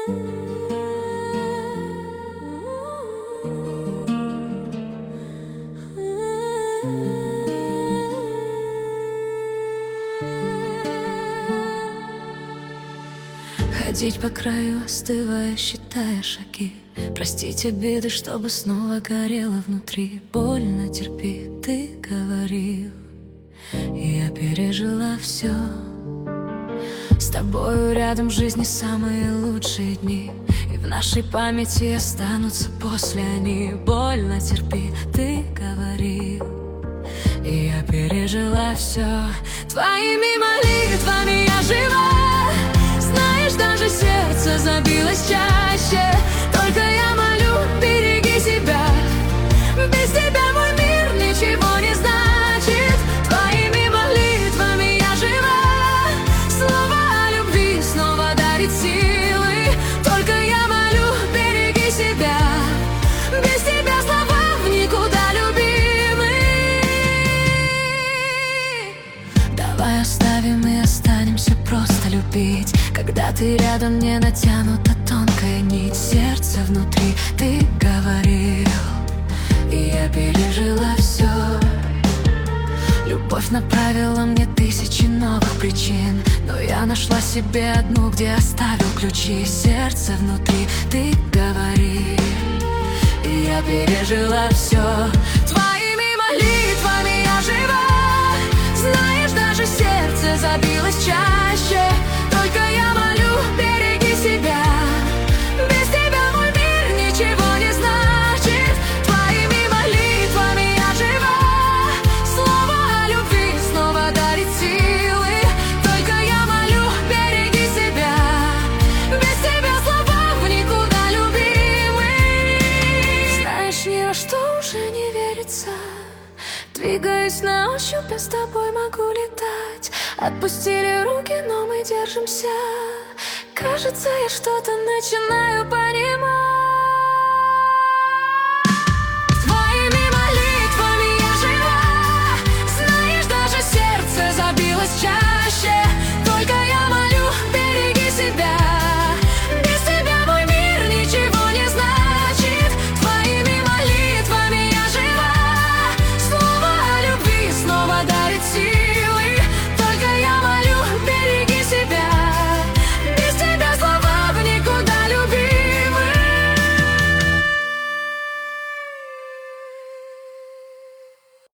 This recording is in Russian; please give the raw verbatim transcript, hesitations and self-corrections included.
Ходить по краю, остывая, считая шаги, простить обиды, чтобы снова горело внутри. Больно терпи, ты говорил, и я пережила все. С тобою рядом в жизни самые лучшие дни, и в нашей памяти останутся после они. Больно терпи, ты говорил, и я пережила все. Твоими молитвами я жива. Знаешь, даже сердце забилось чаще. Только я молю, береги себя. Без тебя мой мир ничего не значит. Твоими молитвами я жива. Слово о любви снова дарит силы. Только я молю, береги себя. Без тебя слова в никуда, любимый. Давай оставим и останемся просто любить. Когда ты рядом, не натянута тонкая нить. Сердце внутри, ты говорил, и я пережила все. Любовь направила мне тысячи новых причин, но я нашла себе одну, где оставил ключи. Сердце внутри, ты говорил, и я пережила все. Твоими молитвами я жива. Знаешь, даже сердце забилось чаще. Только я молю, береги себя. Без тебя мой мир ничего не значит. Твоими молитвами я жива. Слово о любви снова дарит силы. Только я молю, береги себя. Без тебя слова в никуда, любимый. Знаешь, ни во что уже не верится. Двигаюсь на ощупь, я с тобой могу летать. Отпустили руки, но мы держимся. Кажется, я что-то начинаю понимать. Твоими молитвами я жива. Знаешь, даже сердце забилось чаще. Только я молю, береги себя. Без тебя мой мир ничего не значит. Твоими молитвами я жива. Слово о любви снова дарит силу.